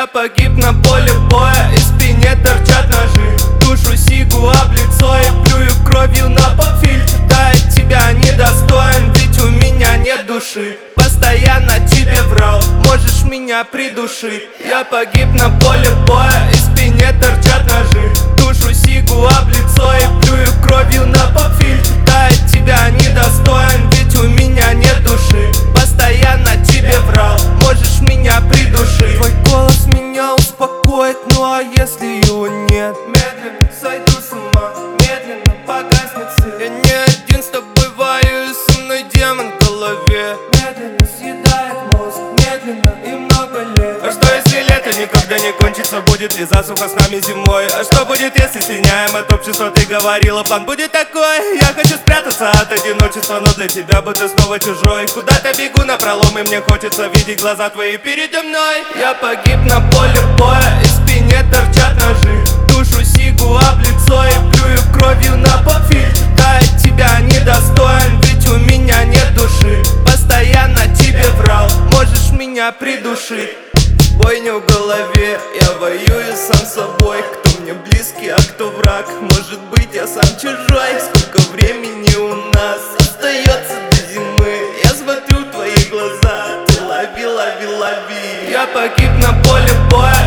погиб на поле боя, из спине торчат ножи. Душу сигу об лицо и плюю кровью на поп-фильтр. Да, от тебя недостоин, ведь у меня нет души. Постоянно тебе врал, можешь меня придушить. Я погиб на поле боя, из спине торчат ножи. Душу сигу об лицо и плюю кровью на поп-фильтр. Да, от тебя недостоин, ведь у меня нет души. Постоянно тебе врал, можешь меня придушить. Твой голос меня успокоит, ну а если его нет? Медленно сойду с ума, медленно погаснет свет. Я не один с тобой воюю, со мной демон в голове. Медленно съедает мозг, медленно и много лет. А что если лето никогда не кончится, будет ли засуха с нами зимой? А что будет, если слиняем от общества? Ты говорила, план будет такой. Я хочу спрятаться от одиночества, но для тебя буду снова чужой. Куда-то бегу напролом, и мне хочется видеть глаза твои передо мной. Я погиб на поле боя, из спине торчат ножи. Душу сигу об лицо и плюю кровью на поп-фильтр. Да, от тебя недостоин, ведь у меня нет души. Постоянно тебе врал, можешь меня придушить. Бойня в голове, я воюю сам с собой. Кто мне близкий, а кто враг? Может быть, я сам чужой. Сколько времени у нас остается до зимы? Я смотрю в твои глаза, ты лови, лови, лови. Я погиб на поле боя,